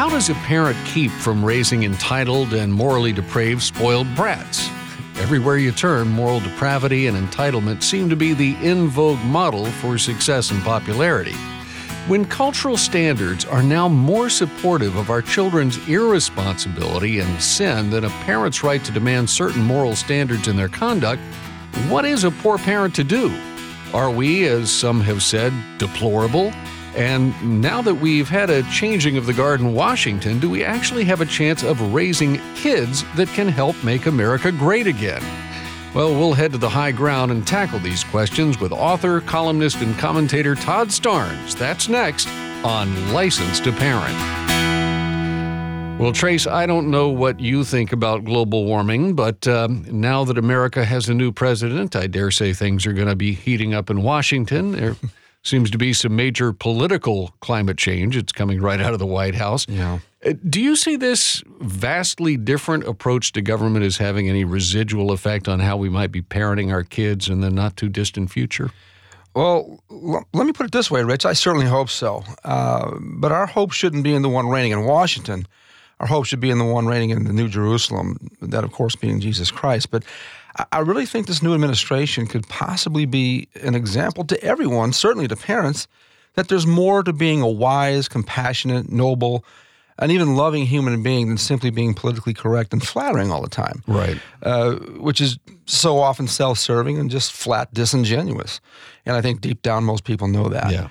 how does a parent keep from raising entitled and morally depraved spoiled brats? Everywhere you turn, moral depravity and entitlement seem to be the in vogue model for success and popularity. When cultural standards are now more supportive of our children's irresponsibility and sin than a parent's right to demand certain moral standards in their conduct, what is a poor parent to do? Are we, as some have said, deplorable? And now that we've had a changing of the guard in Washington, do we actually have a chance of raising kids that can help make America great again? Well, we'll head to the high ground and tackle these questions with author, columnist, and commentator Todd Starnes. That's next on License to Parent. Well, Trace, I don't know what you think about global warming, but now that America has a new president, I dare say things are going to be heating up in Washington. There seems to be some major political climate change. It's coming right out of the White House. Yeah. Do you see this vastly different approach to government as having any residual effect on how we might be parenting our kids in the not-too-distant future? Well, let me put it this way, Rich. I certainly hope so. But our hope shouldn't be in the one reigning in Washington. Our hope should be in the one reigning in the New Jerusalem, that, of course, being Jesus Christ. But I really think this new administration could possibly be an example to everyone, certainly to parents, that there's more to being a wise, compassionate, noble, and even loving human being than simply being politically correct and flattering all the time. Right. Which is so often self-serving and just flat disingenuous. And I think deep down most people know that. Yeah.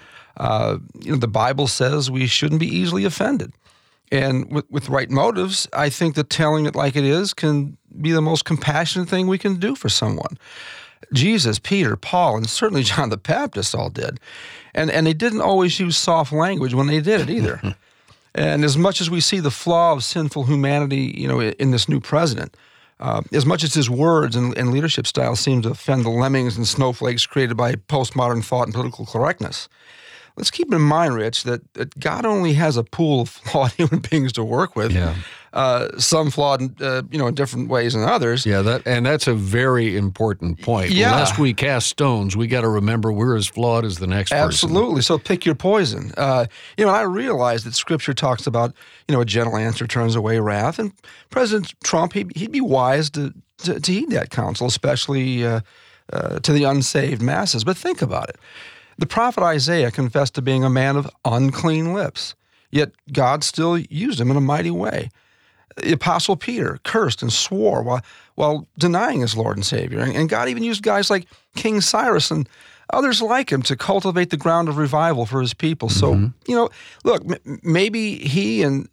The Bible says we shouldn't be easily offended. And with right motives, I think that telling it like it is can be the most compassionate thing we can do for someone. Jesus, Peter, Paul, and certainly John the Baptist all did. And they didn't always use soft language when they did it either. And as much as we see the flaw of sinful humanity, in this new president, as much as his words and leadership style seem to offend the lemmings and snowflakes created by postmodern thought and political correctness, let's keep in mind, Rich, that God only has a pool of flawed human beings to work with. Yeah. Some flawed, in different ways than others. Yeah, that's a very important point. Yeah. Lest we cast stones, we got to remember we're as flawed as the next person. Absolutely. So pick your poison. And I realize that Scripture talks about, a gentle answer turns away wrath. And President Trump, he'd be wise to heed that counsel, especially to the unsaved masses. But think about it. The prophet Isaiah confessed to being a man of unclean lips, yet God still used him in a mighty way. The Apostle Peter cursed and swore while denying his Lord and Savior. And God even used guys like King Cyrus and others like him to cultivate the ground of revival for his people. So, look, maybe he and,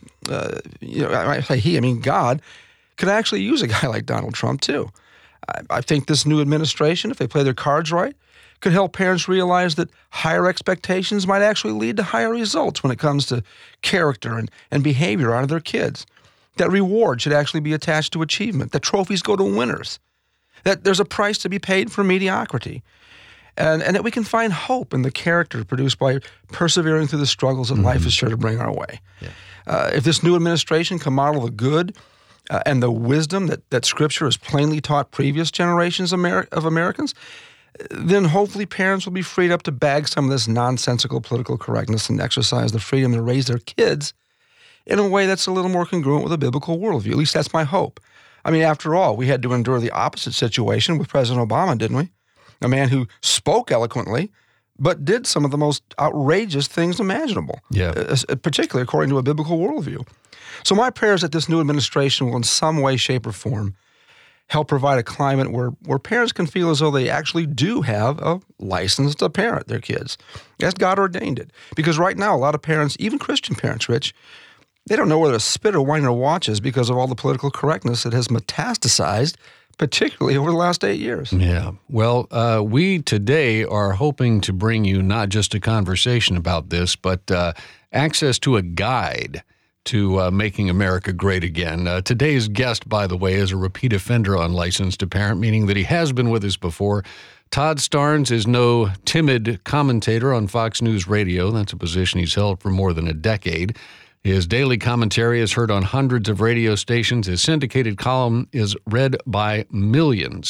I say he, I mean God, could actually use a guy like Donald Trump too. I think this new administration, if they play their cards right, could help parents realize that higher expectations might actually lead to higher results when it comes to character and behavior out of their kids. That reward should actually be attached to achievement, that trophies go to winners, that there's a price to be paid for mediocrity, and that we can find hope in the character produced by persevering through the struggles that life is sure to bring our way. Yeah. If this new administration can model the good and the wisdom that Scripture has plainly taught previous generations of Americans, then hopefully parents will be freed up to bag some of this nonsensical political correctness and exercise the freedom to raise their kids in a way that's a little more congruent with a biblical worldview. At least that's my hope. I mean, after all, we had to endure the opposite situation with President Obama, didn't we? A man who spoke eloquently, but did some of the most outrageous things imaginable, particularly according to a biblical worldview. So my prayer is that this new administration will in some way, shape, or form help provide a climate where parents can feel as though they actually do have a license to parent their kids, as God ordained it. Because right now, a lot of parents, even Christian parents, Rich, they don't know whether to spit or wind their watches because of all the political correctness that has metastasized, particularly over the last 8 years. Yeah. Well, we today are hoping to bring you not just a conversation about this, but access to a guide to making America great again. Today's guest, by the way, is a repeat offender on License to Parent, meaning that he has been with us before. Todd Starnes is no timid commentator on Fox News Radio. That's a position he's held for more than a decade. His daily commentary is heard on hundreds of radio stations. His syndicated column is read by millions.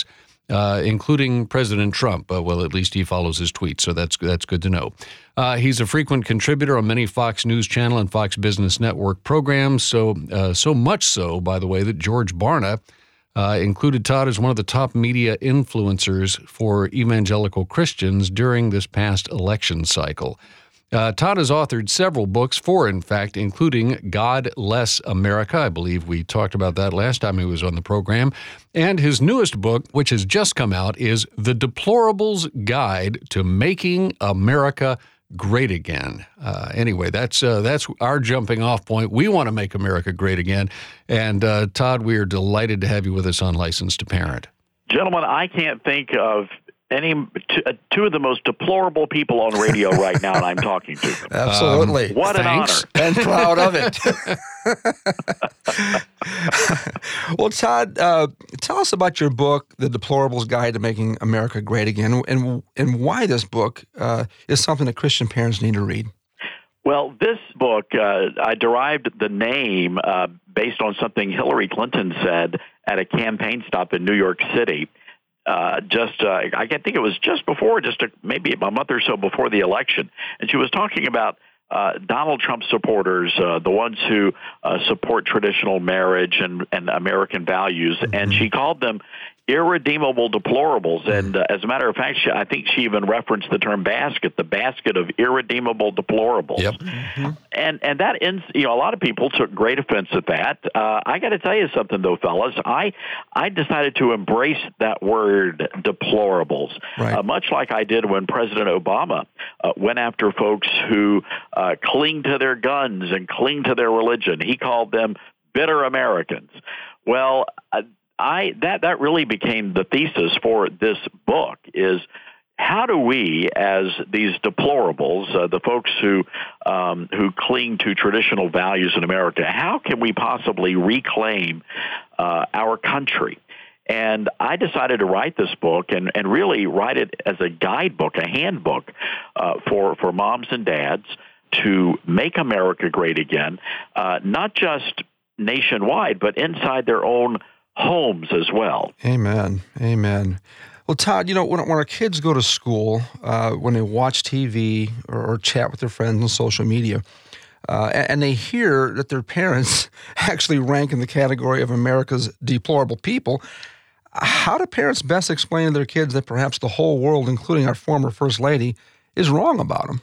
including President Trump. Well, at least he follows his tweets, so that's good to know. He's a frequent contributor on many Fox News Channel and Fox Business Network programs, so much so, by the way, that George Barna included Todd as one of the top media influencers for evangelical Christians during this past election cycle. Todd has authored several books, in fact, including God Less America. I believe we talked about that last time he was on the program. And his newest book, which has just come out, is The Deplorables Guide to Making America Great Again. Anyway, that's our jumping off point. We want to make America great again. And Todd, we are delighted to have you with us on Licensed to Parent. Gentlemen, I can't think of two of the most deplorable people on radio right now that I'm talking to. Absolutely. What thanks. an honor. And proud of it. Well, Todd, tell us about your book, The Deplorables Guide to Making America Great Again, and why this book is something that Christian parents need to read. Well, this book, I derived the name based on something Hillary Clinton said at a campaign stop in New York City. I think it was just before, maybe a month or so before the election. And she was talking about Donald Trump supporters, the ones who support traditional marriage and American values. Mm-hmm. And she called them irredeemable deplorables. And as a matter of fact, I think she even referenced the term the basket of irredeemable deplorables. Yep. Mm-hmm. And that ends, a lot of people took great offense at that. I got to tell you something, though, fellas. I decided to embrace that word deplorables, right. Much like I did when President Obama went after folks who cling to their guns and cling to their religion. He called them bitter Americans. Well, that really became the thesis for this book is how do we, as these deplorables, the folks who cling to traditional values in America, how can we possibly reclaim our country? And I decided to write this book and really write it as a guidebook, a handbook for moms and dads to make America great again, not just nationwide, but inside their own homes as well. Amen. Amen. Well, Todd, when our kids go to school, when they watch TV or chat with their friends on social media, and they hear that their parents actually rank in the category of America's deplorable people, how do parents best explain to their kids that perhaps the whole world, including our former First Lady, is wrong about them?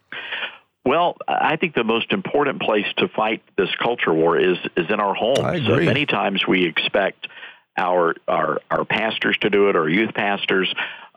Well, I think the most important place to fight this culture war is in our homes. I agree. Many times we expect our pastors to do it, our youth pastors.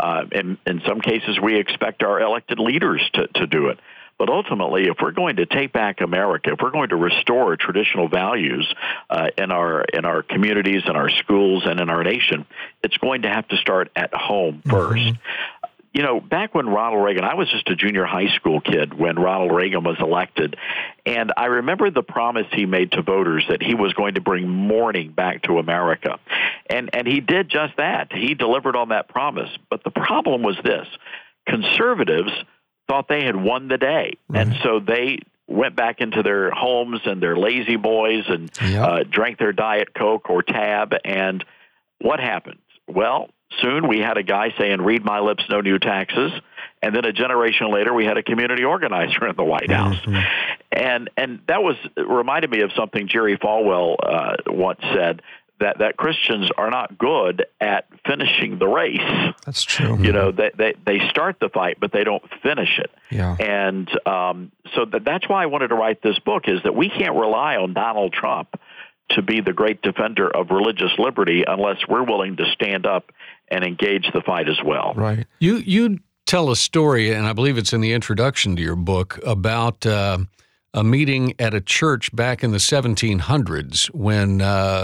In some cases, we expect our elected leaders to do it. But ultimately, if we're going to take back America, if we're going to restore traditional values in our communities, in our schools, and in our nation, it's going to have to start at home first. Mm-hmm. Back when Ronald Reagan, I was just a junior high school kid when Ronald Reagan was elected, and I remember the promise he made to voters that he was going to bring mourning back to America. And he did just that. He delivered on that promise. But the problem was this. Conservatives thought they had won the day, right. And so they went back into their homes and their lazy boys and drank their Diet Coke or Tab, and what happened? Well, soon we had a guy saying, read my lips, no new taxes. And then a generation later, we had a community organizer in the White House. Mm-hmm. And that reminded me of something Jerry Falwell once said, that Christians are not good at finishing the race. That's true. They start the fight, but they don't finish it. Yeah. And so that's why I wanted to write this book, is that we can't rely on Donald Trump to be the great defender of religious liberty unless we're willing to stand up and engage the fight as well. Right. You tell a story, and I believe it's in the introduction to your book, about a meeting at a church back in the 1700s when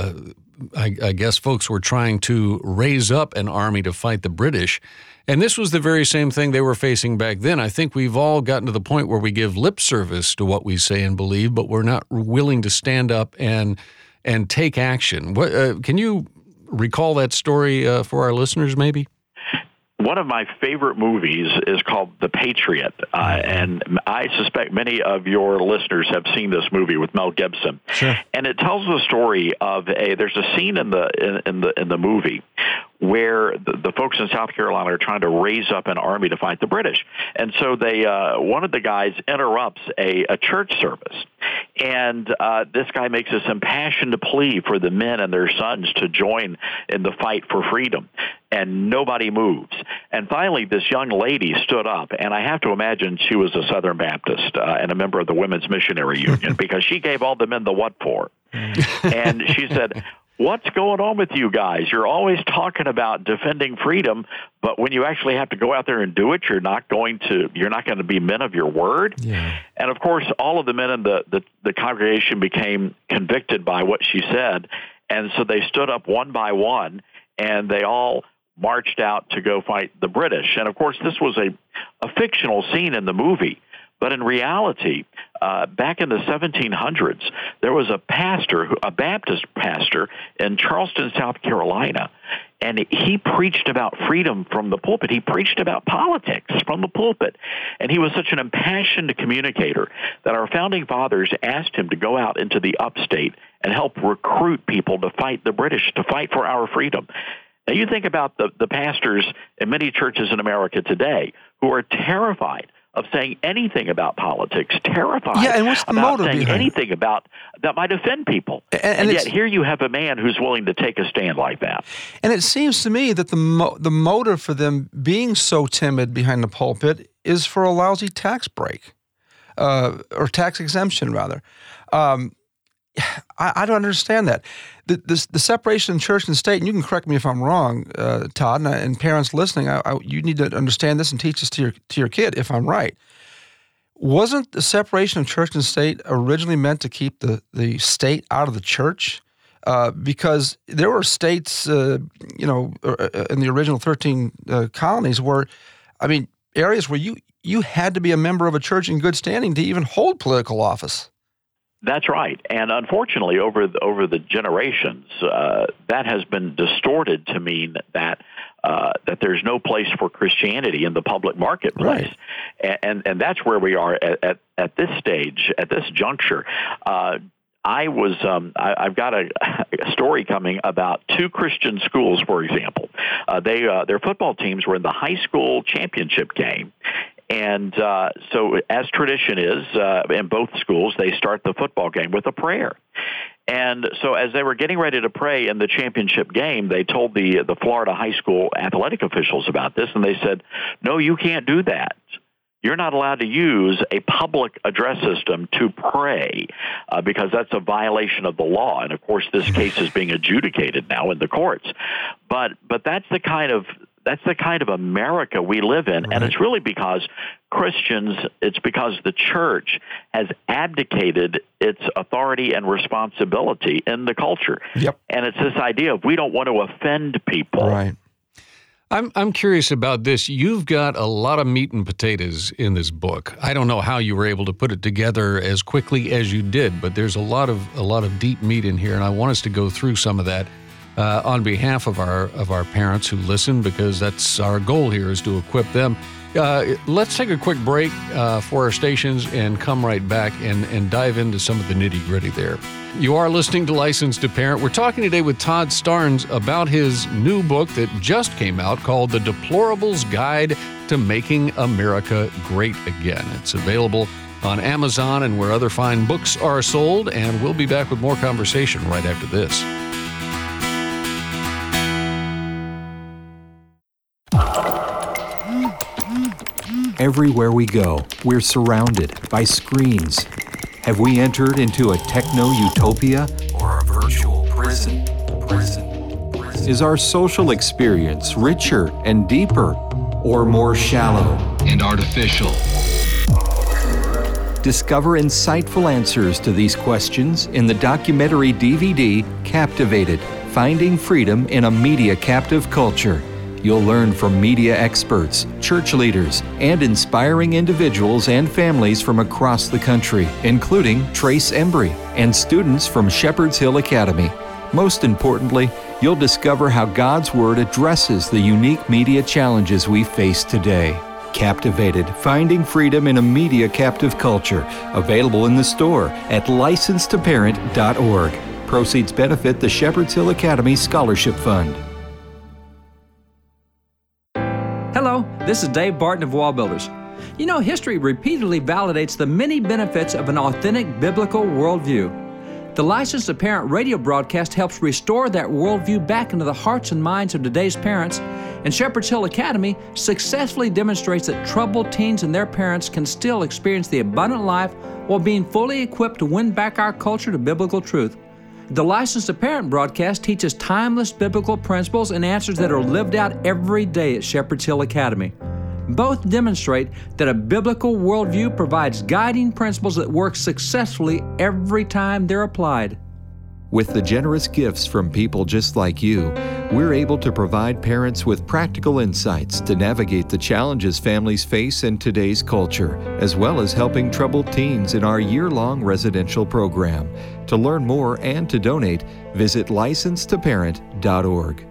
I guess folks were trying to raise up an army to fight the British. And this was the very same thing they were facing back then. I think we've all gotten to the point where we give lip service to what we say and believe, but we're not willing to stand up and take action. Can you recall that story for our listeners, maybe? One of my favorite movies is called The Patriot, and I suspect many of your listeners have seen this movie with Mel Gibson. Sure. And it tells the story of there's a scene in the movie where the folks in South Carolina are trying to raise up an army to fight the British. And so one of the guys interrupts a church service. And this guy makes this impassioned plea for the men and their sons to join in the fight for freedom. And nobody moves. And finally, this young lady stood up, and I have to imagine she was a Southern Baptist and a member of the Women's Missionary Union, because she gave all the men the what for. And she said, "What's going on with you guys? You're always talking about defending freedom, but when you actually have to go out there and do it, you're not going to be men of your word." Yeah. And of course, all of the men in the congregation became convicted by what she said, and so they stood up one by one, and they all marched out to go fight the British. And of course, this was a fictional scene in the movie. But in reality, back in the 1700s, there was a Baptist pastor in Charleston, South Carolina, and he preached about freedom from the pulpit. He preached about politics from the pulpit. And he was such an impassioned communicator that our founding fathers asked him to go out into the upstate and help recruit people to fight the British, to fight for our freedom. Now, you think about the pastors in many churches in America today who are terrified of saying anything about politics, terrified and what's the about motive saying behind anything about that might offend people. And yet here you have a man who's willing to take a stand like that. And it seems to me that the motive for them being so timid behind the pulpit is for a lousy tax break, or tax exemption, rather. I don't understand that. The separation of church and state, and you can correct me if I'm wrong, Todd, and parents listening, you need to understand this and teach this to your kid if I'm right. Wasn't the separation of church and state originally meant to keep the state out of the church? Because there were states, in the original 13 colonies where, areas where you had to be a member of a church in good standing to even hold political office. That's right. And unfortunately, over the generations, that has been distorted to mean that there's no place for Christianity in the public marketplace. Right. And that's where we are at this stage, at this juncture. I've got a story coming about two Christian schools, for example. Their football teams were in the high school championship game. And so as tradition is, in both schools, they start the football game with a prayer. And so as they were getting ready to pray in the championship game, they told the Florida high school athletic officials about this, and they said, "No, you can't do that. You're not allowed to use a public address system to pray because that's a violation of the law." And, of course, this case is being adjudicated now in the courts. But that's the kind of America we live in, and it's really because it's because the church has abdicated its authority and responsibility in the culture. Yep. And it's this idea of we don't want to offend people. Right. I'm curious about this. You've got a lot of meat and potatoes in this book. I don't know how you were able to put it together as quickly as you did, but there's a lot of deep meat in here, and I want us to go through some of that. On behalf of our parents who listen, because that's our goal here, is to equip them. Let's take a quick break for our stations and come right back and dive into some of the nitty-gritty there. You are listening to Licensed to Parent. We're talking today with Todd Starnes about his new book that just came out called The Deplorables Guide to Making America Great Again. It's available on Amazon and where other fine books are sold, and we'll be back with more conversation right after this. Everywhere we go, we're surrounded by screens. Have we entered into a techno-utopia or a virtual prison? Is our social experience richer and deeper or more shallow and artificial? Discover insightful answers to these questions in the documentary DVD Captivated: Finding Freedom in a Media Captive Culture. You'll learn from media experts, church leaders, and inspiring individuals and families from across the country, including Trace Embry and students from Shepherd's Hill Academy. Most importantly, you'll discover how God's Word addresses the unique media challenges we face today. Captivated, Finding Freedom in a Media Captive Culture. Available in the store at licensedtoparent.org. Proceeds benefit the Shepherd's Hill Academy Scholarship Fund. Hello, this is Dave Barton of Wall Builders. You know, history repeatedly validates the many benefits of an authentic biblical worldview. The Licensed to Parent radio broadcast helps restore that worldview back into the hearts and minds of today's parents, and Shepherd's Hill Academy successfully demonstrates that troubled teens and their parents can still experience the abundant life while being fully equipped to win back our culture to biblical truth. The Licensed to Parent broadcast teaches timeless biblical principles and answers that are lived out every day at Shepherd's Hill Academy. Both demonstrate that a biblical worldview provides guiding principles that work successfully every time they're applied. With the generous gifts from people just like you, we're able to provide parents with practical insights to navigate the challenges families face in today's culture, as well as helping troubled teens in our year-long residential program. To learn more and to donate, visit licensedtoparent.org.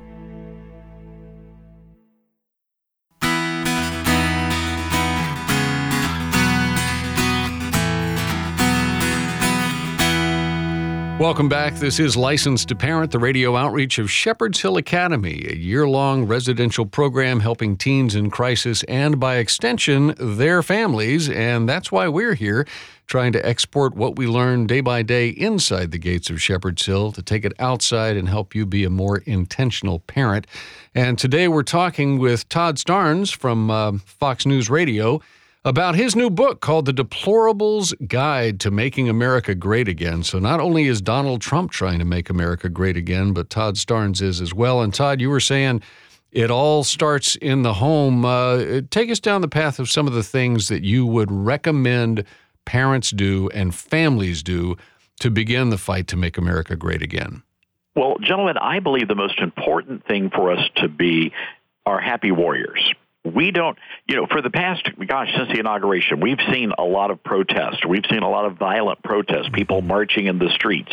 Welcome back. This is Licensed to Parent, the radio outreach of Shepherd's Hill Academy, a year-long residential program helping teens in crisis and, by extension, their families. And that's why we're here, trying to export what we learn day by day inside the gates of Shepherd's Hill to take it outside and help you be a more intentional parent. And today we're talking with Todd Starnes from Fox News Radio about his new book called The Deplorables Guide to Making America Great Again. So not only is Donald Trump trying to make America great again, but Todd Starnes is as well. And Todd, you were saying it all starts in the home. Take us down the path of some of the things that you would recommend parents do and families do to begin the fight to make America great again. Well, gentlemen, I believe the most important thing for us to be are happy warriors. We don't, for the past, since the inauguration, we've seen a lot of protests. We've seen a lot of violent protests, people marching in the streets,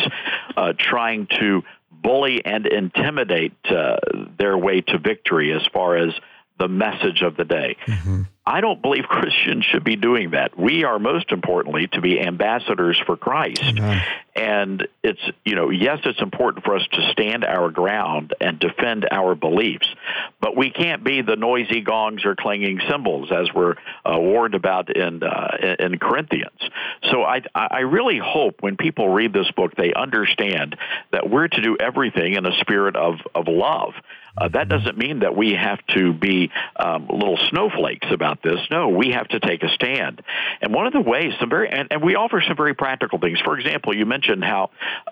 trying to bully and intimidate their way to victory as far as the message of the day. Mm-hmm. I don't believe Christians should be doing that. We are, most importantly, to be ambassadors for Christ. Mm-hmm. And it's, yes, it's important for us to stand our ground and defend our beliefs, but we can't be the noisy gongs or clanging cymbals as we're warned about in Corinthians. So I really hope when people read this book, they understand that we're to do everything in a spirit of love. That doesn't mean that we have to be little snowflakes about this. No, we have to take a stand. And one of the ways, and we offer some very practical things. For example, you mentioned how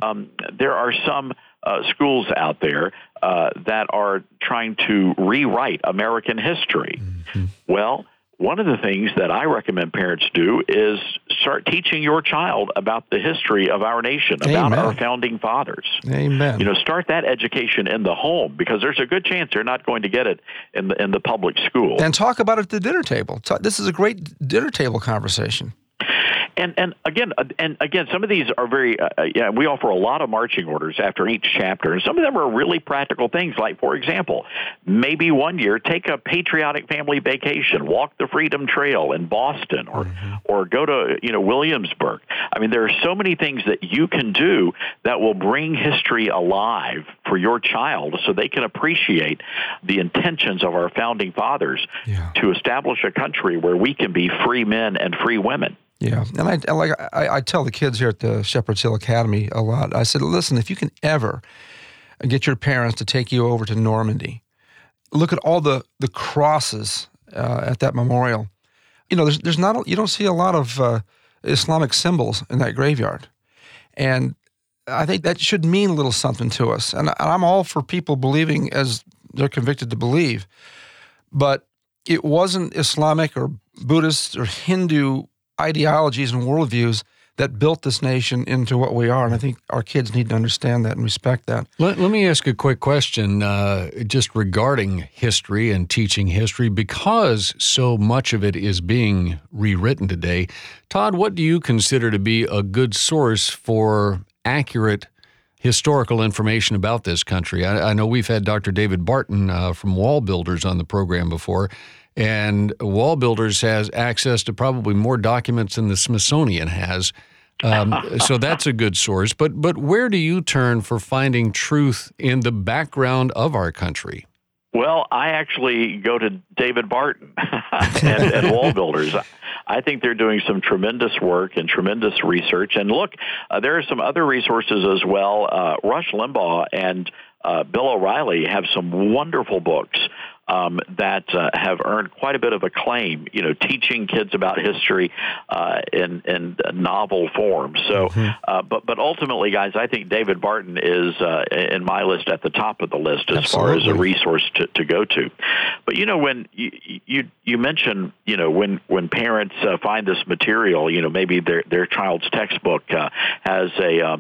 there are some schools out there that are trying to rewrite American history. Mm-hmm. Well, one of the things that I recommend parents do is start teaching your child about the history of our nation, about our founding fathers. Amen. Start that education in the home, because there's a good chance they're not going to get it in the public school. And talk about it at the dinner table. This is a great dinner table conversation. And again, some of these are very. We offer a lot of marching orders after each chapter, and some of them are really practical things. Like, for example, maybe one year take a patriotic family vacation, walk the Freedom Trail in Boston, or go to Williamsburg. I mean, there are so many things that you can do that will bring history alive for your child, so they can appreciate the intentions of our founding fathers to establish a country where we can be free men and free women. Yeah, and I tell the kids here at the Shepherd's Hill Academy a lot. I said, listen, if you can ever get your parents to take you over to Normandy, look at all the crosses at that memorial. There's not you don't see a lot of Islamic symbols in that graveyard, and I think that should mean a little something to us. And I'm all for people believing as they're convicted to believe, but it wasn't Islamic or Buddhist or Hindu ideologies and worldviews that built this nation into what we are. And I think our kids need to understand that and respect that. Let me ask a quick question just regarding history and teaching history, because so much of it is being rewritten today. Todd, what do you consider to be a good source for accurate historical information about this country. I know we've had Dr. David Barton from Wall Builders on the program before, and Wall Builders has access to probably more documents than the Smithsonian has. So that's a good source. But where do you turn for finding truth in the background of our country? Well, I actually go to David Barton and Wall Builders. I think they're doing some tremendous work and tremendous research. And look, there are some other resources as well. Rush Limbaugh and Bill O'Reilly have some wonderful books that have earned quite a bit of acclaim, teaching kids about history in novel form. So, but ultimately, guys, I think David Barton is in my list at the top of the list as far as a resource to go to. But when you mentioned, when parents find this material, maybe their child's textbook has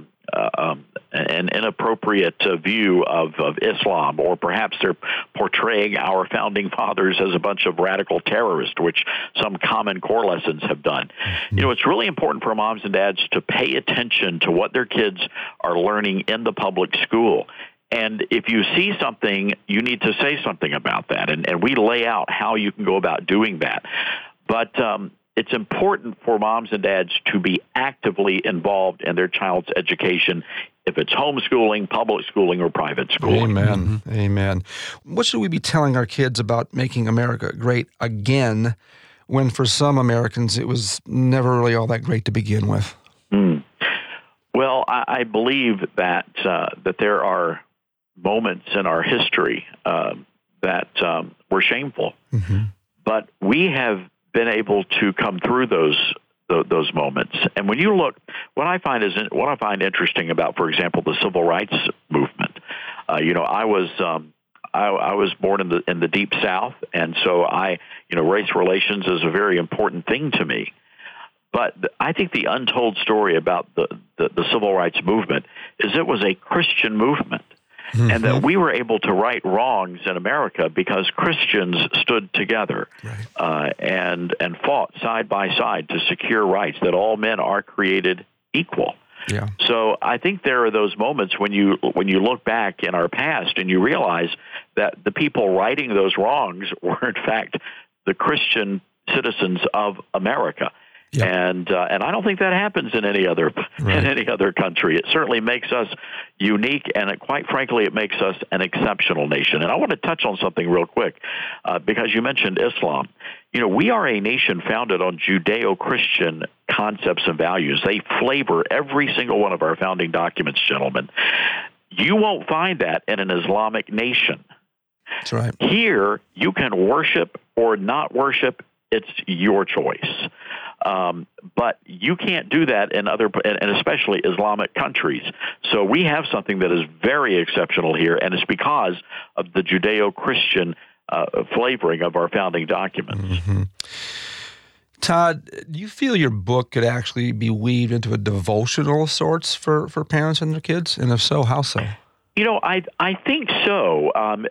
an inappropriate view of Islam, or perhaps they're portraying our founding fathers as a bunch of radical terrorists, which some Common Core lessons have done. It's really important for moms and dads to pay attention to what their kids are learning in the public school. And if you see something, you need to say something about that. And we lay out how you can go about doing that. But it's important for moms and dads to be actively involved in their child's education, if it's homeschooling, public schooling, or private schooling. Amen. Amen. What should we be telling our kids about making America great again, when for some Americans it was never really all that great to begin with? Well, I believe that there are moments in our history that were shameful, but we have been able to come through those moments. And when you look, what I find interesting about, for example, the civil rights movement. I was born in the Deep South, and so race relations is a very important thing to me. But I think the untold story about the civil rights movement is it was a Christian movement. And that we were able to right wrongs in America because Christians stood together and fought side by side to secure rights, that all men are created equal. Yeah. So I think there are those moments when you look back in our past and you realize that the people righting those wrongs were in fact the Christian citizens of America. Yep. And I don't think that happens in any other country. It certainly makes us unique, and quite frankly, it makes us an exceptional nation. And I want to touch on something real quick because you mentioned Islam. We are a nation founded on Judeo-Christian concepts and values. They flavor every single one of our founding documents, gentlemen. You won't find that in an Islamic nation. That's right. Here, you can worship or not worship. It's your choice. But you can't do that in and especially Islamic countries. So we have something that is very exceptional here, and it's because of the Judeo-Christian flavoring of our founding documents. Todd, do you feel your book could actually be weaved into a devotional of sorts for parents and their kids? And if so, how so? I think so. I'm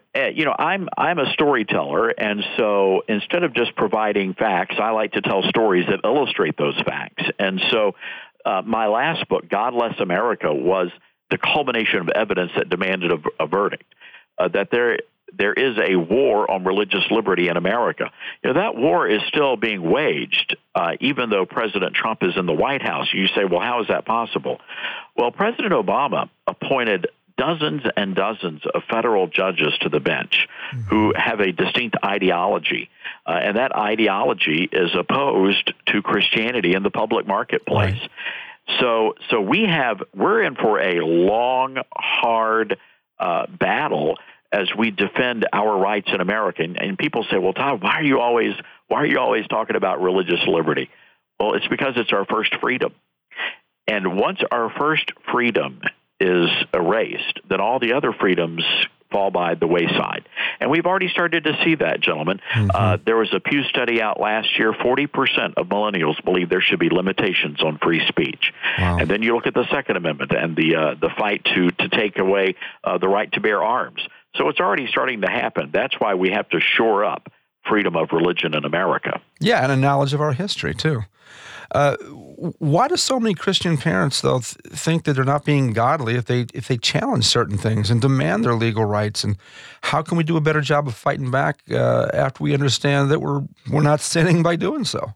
a storyteller, and so instead of just providing facts, I like to tell stories that illustrate those facts. And so my last book, God Bless America, was the culmination of evidence that demanded a verdict, that there is a war on religious liberty in America. That war is still being waged, even though President Trump is in the White House. You say, well, how is that possible? Well, President Obama appointed dozens and dozens of federal judges to the bench who have a distinct ideology, and that ideology is opposed to Christianity in the public marketplace. Right. So we're in for a long, hard battle as we defend our rights in America. And people say, well, Todd, why are you always talking about religious liberty? Well, it's because it's our first freedom. And once our first freedom is erased, then all the other freedoms fall by the wayside. And we've already started to see that, gentlemen. There was a Pew study out last year, 40% of millennials believe there should be limitations on free speech. Wow. And then you look at the Second Amendment and the fight to take away the right to bear arms. So it's already starting to happen. That's why we have to shore up freedom of religion in America. Yeah, and a knowledge of our history, too. Why do so many Christian parents, though, think that they're not being godly if they challenge certain things and demand their legal rights? And how can we do a better job of fighting back after we understand that we're not sinning by doing so?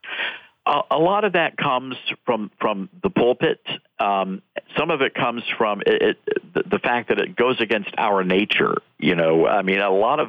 A lot of that comes from the pulpit. Some of it comes from the fact that it goes against our nature. I mean, a lot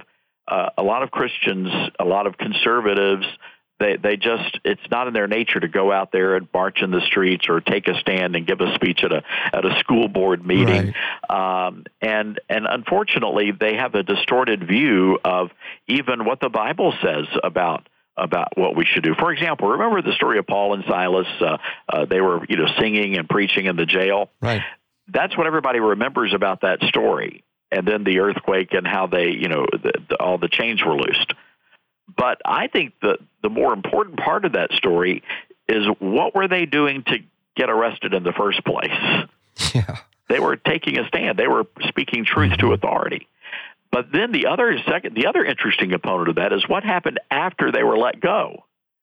of Christians, a lot of conservatives, they just, it's not in their nature to go out there and march in the streets or take a stand and give a speech at a school board meeting. Right. And unfortunately, they have a distorted view of even what the Bible says about what we should do. For example, remember the story of Paul and Silas? They were, singing and preaching in the jail. Right. That's what everybody remembers about that story. And then the earthquake and how they, all the chains were loosed. But I think the more important part of that story is what were they doing to get arrested in the first place? Yeah. They were taking a stand. They were speaking truth to authority. But then the other interesting component of that is what happened after they were let go.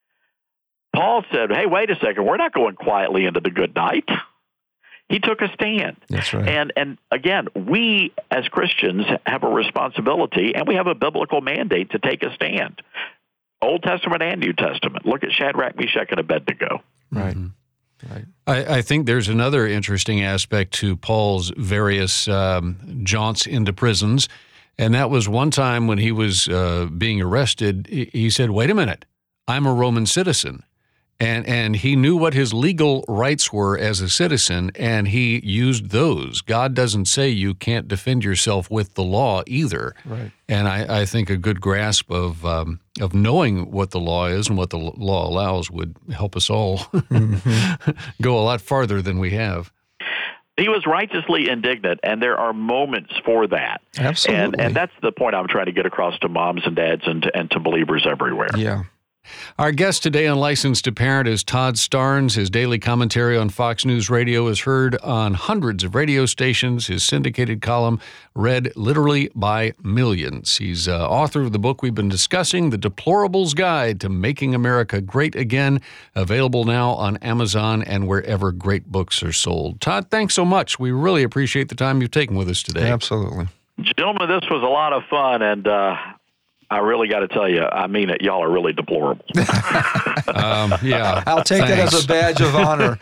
Paul said, hey, wait a second, we're not going quietly into the good night. He took a stand. That's right. And again, we as Christians have a responsibility, and we have a biblical mandate to take a stand. Old Testament and New Testament. Look at Shadrach, Meshach, and Abednego. Right. Mm-hmm. Right. I think there's another interesting aspect to Paul's various jaunts into prisons, and that was one time when he was being arrested, he said, wait a minute, I'm a Roman citizen. And he knew what his legal rights were as a citizen, and he used those. God doesn't say you can't defend yourself with the law either. Right. And I think a good grasp of knowing what the law is and what the law allows would help us all go a lot farther than we have. He was righteously indignant, and there are moments for that. Absolutely. And that's the point I'm trying to get across to moms and dads and to believers everywhere. Yeah. Our guest today on Licensed to Parent is Todd Starnes. His daily commentary on Fox News Radio is heard on hundreds of radio stations. His syndicated column read literally by millions. He's author of the book we've been discussing, The Deplorables Guide to Making America Great Again, available now on Amazon and wherever great books are sold. Todd, thanks so much. We really appreciate the time you've taken with us today. Absolutely. Gentlemen, this was a lot of fun, and I really got to tell you, I mean it. Y'all are really deplorable. Yeah. I'll take that as a badge of honor.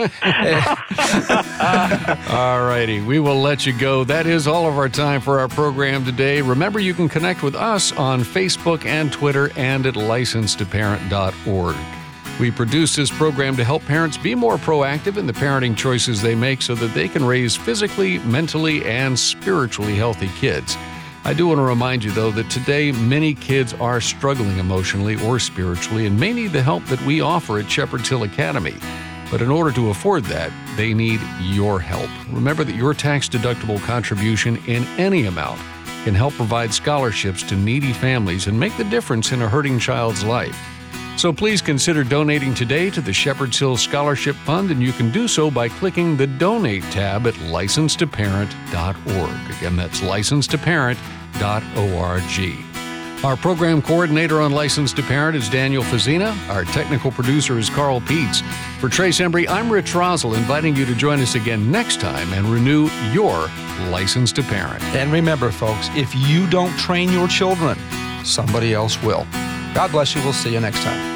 All righty. We will let you go. That is all of our time for our program today. Remember, you can connect with us on Facebook and Twitter and at licensedtoparent.org. We produce this program to help parents be more proactive in the parenting choices they make so that they can raise physically, mentally, and spiritually healthy kids. I do want to remind you, though, that today many kids are struggling emotionally or spiritually and may need the help that we offer at Shepherd's Hill Academy. But in order to afford that, they need your help. Remember that your tax-deductible contribution in any amount can help provide scholarships to needy families and make the difference in a hurting child's life. So please consider donating today to the Shepherd's Hill Scholarship Fund, and you can do so by clicking the Donate tab at licensedtoparent.org. Again, that's licensedtoparent.org. Our program coordinator on Licensed to Parent is Daniel Fazina. Our technical producer is Carl Peets. For Trace Embry, I'm Rich Rosell, inviting you to join us again next time and renew your License to Parent. And remember, folks, if you don't train your children, somebody else will. God bless you. We'll see you next time.